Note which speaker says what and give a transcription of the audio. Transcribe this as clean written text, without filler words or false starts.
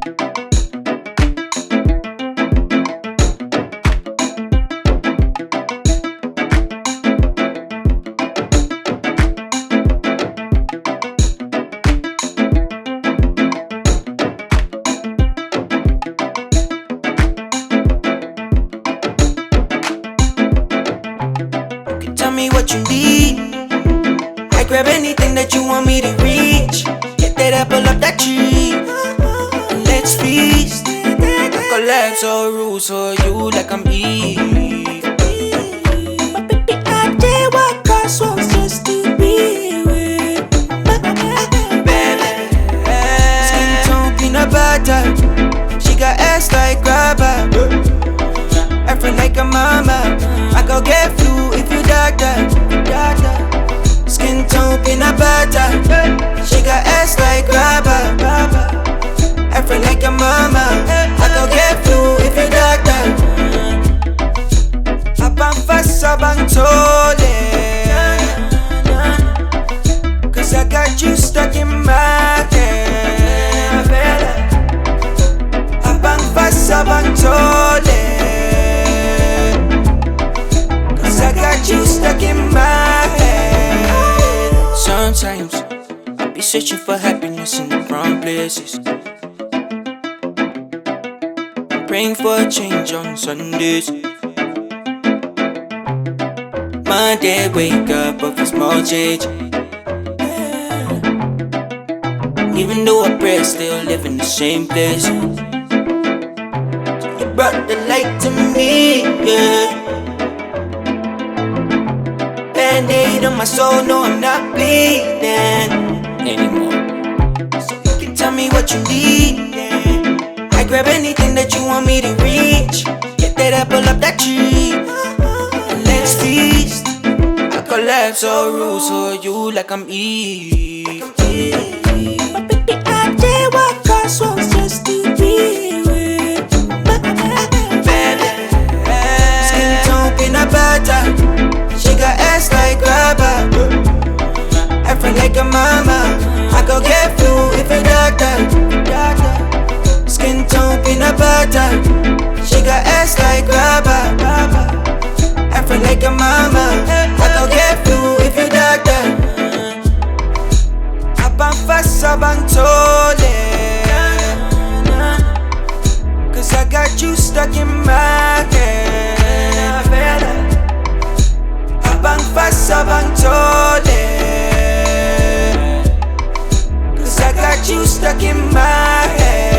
Speaker 1: Tell me what you need. I grab anything that you want me to reach. Get that apple up that tree. And let's feast. I collapse all rules for you like I'm Eve. But baby, I did what cost was just to be with. Baby, skin tone peanut butter. She got ass like grabber. Afro like a mama. I go get flu if you doctor. Skin tone peanut butter. She got ass like grabber. Afro like a mama. I go get flu if you doctor. Abang fast, abang tole. Cause I got you stuck in my head. Abang fast, abang tole. I got you stuck in my head. Sometimes I be searching for happiness in the wrong places. Praying for a change on Sundays. Monday wake up of a small change. Even though I pray, I still live in the same place. You brought the light to me, yeah. Band-aid on my soul, no I'm not bleeding anymore. So you can tell me what you need, yeah. I grab anything that you want me to reach. Get that apple up that tree. And let's feast. I collapse all rules for you like I'm Eve. But baby, I did what cost was just to be with. Baby, skin tone peanut butter. She got ass like grabber. Afro like a mama. I go get flu if you doctor. Skin tone peanut butter. She got ass like grabber. Afro like a mama. I go get flu if you doctor. Abang fast, abang tole. Cause I got you stuck in my head. Abang fast, abang tole. Cause I got you stuck in my head.